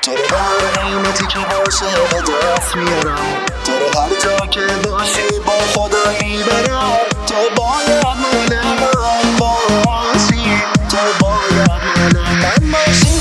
تو رو به هر قیمتی که باشه به دست میارم، تو رو هر جا که باشی با خدا میبرم. تو باید مال من باشی، تو باید مال من باشی.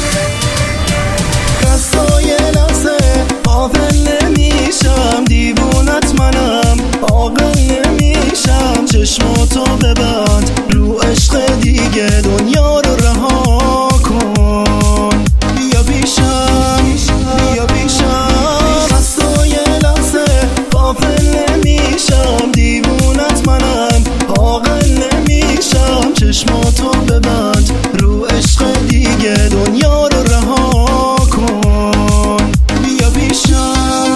دستای لحظه قافل نمیشم، دیوونت منم عاقل نمیشم. چشماتو ببند رو عشق دیگه، دنیا رو رها کن. بیا پیشم بیا پیشم. دستای لحظه قافل نمیشم، دیوونت منم عاقل نمیشم. چشماتو ببند رو عشق دیگه، دنیا رو رها کن. بیا پیشم.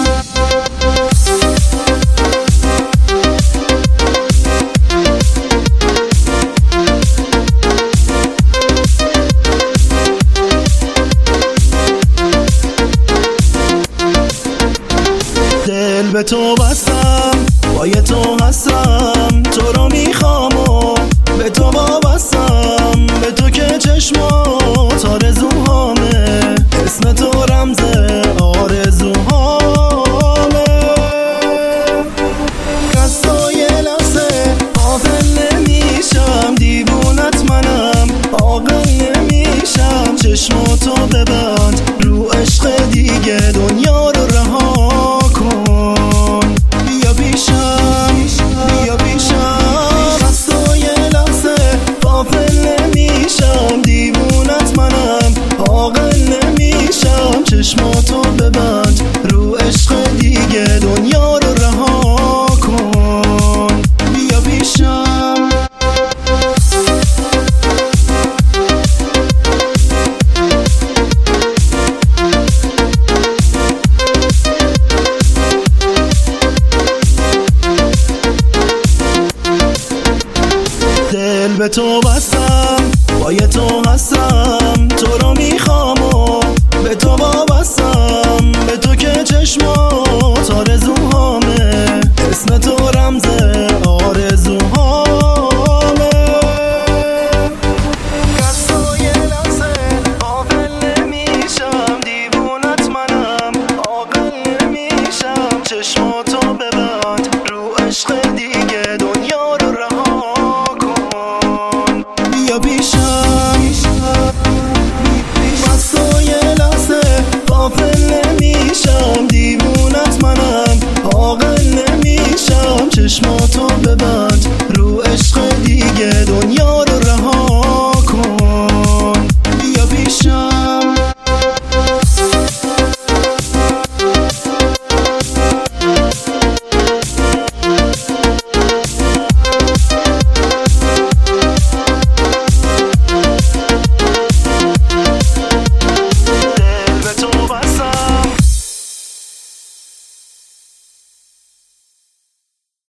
دل به تو بستم، پای تو هستم، تو رو میخوام و به تو وابستم. به تو که چشمات آرزوهامه، اسم تو رمز آرزوهامه. دستای لحظه قافل نمیشم، دیوونت منم عاقل نمیشم. چشماتو ببند رو عشق دیگه، دنیا